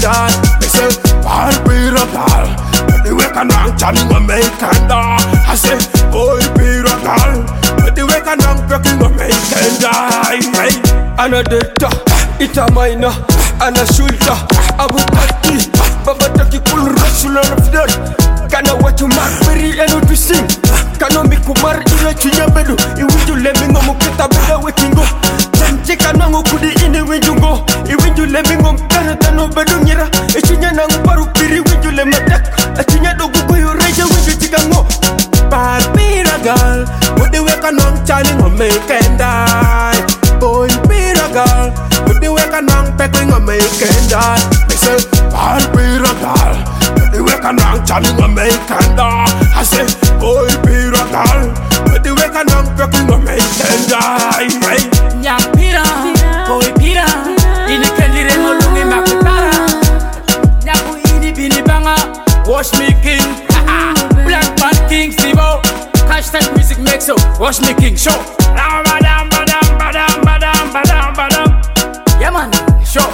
weekend. Me say, ball be a ball. But the weekend I'm chanting a weekend. I say, boy be a ball. But the weekend I'm breaking a weekend. Hey, another ita maina, ana shulta, abu taki, baba taki kul rasul rafdar. Kana watu makbiri enu to sing. Kana mikumar ile chinya bedu. Iwinju lemingo mukita bela wekingo. Jamjika nangu kudi ini winjungo. Iwinju lemingo mkara tano bedu nyira. Ichinya nangu paru piri winju lemadak. Ichinya dogu kuyu reja winju chikango. Barbira girl, with the wake and I'm chanting on weekend. Boy, be a girl, with the wake and I'm pecking on weekend. Me say, Barbira girl, with the wake and I'm chanting on weekend. I say, boy, be a girl, with the wake and I'm pecking on weekend. Nyang pira, boy pira, ini kendire ngolungi makutara. Nyaku ini bini banga, wash me king, black man king Steve-O. Hashtag music makes so, wash me king show. Badam, badam, badam, badam, badam, badam. Yeah man, show.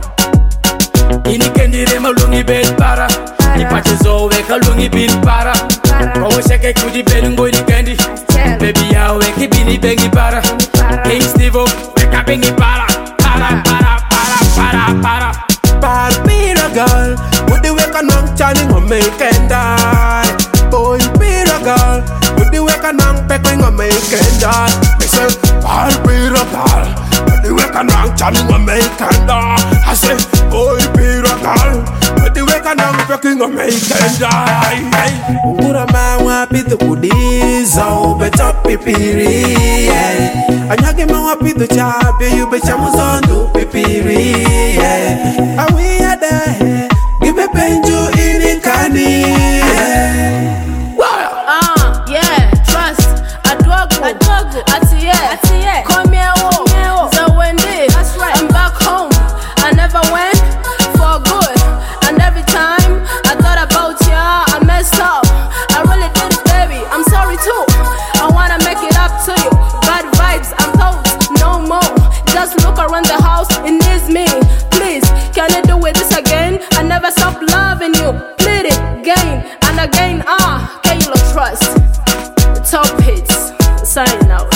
Ini kendire ngolungi bed para. Ipache zo weka lungi bin para. Kowe shake kudi benungo ini kendi. Baby ya weki bini bengi para. King Steve-O, weka bengi para. Para, para, para, para, para. Barbira girl, with the wake and I'm chanting on weekend. Boy, be a girl, with the wake and I'm pecking on weekend. Me say, Barbira girl, with the wake and I'm chanting on weekend. I say, boy, be a girl, with the wake and I'm pecking on weekend. Ura mawa pitu kudiza ubecha pipiri. Anyage mawa pitu chabi ubecha muzondu pipiri. Awi ada, give a penjo in kani. Yeah, trust. Adwago. Atiye. Come here, Zawende. That's right. I'm back home. I never went for good. And every time I thought about ya, I messed up. I really did it, baby. I'm sorry too. I wanna make it up to you. Bad vibes, I'm thoughts, no more. Just look around the house, it needs me. Please, can you do it this again? I never stop loving you. Plead it again and again. Can you trust? Top hits, sign out.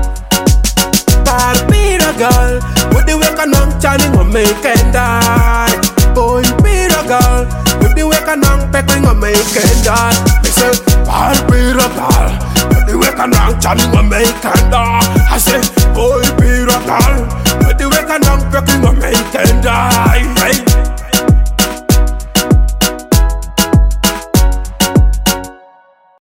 Barbira girl, with the wake and I'm chanting on weekend. Boy, be a girl, with the wake and I'm pecking on weekend. Me say, Barbira girl, with the wake and I'm chanting on weekend. I say, boy, be a girl, with the wake and I'm pecking on weekend.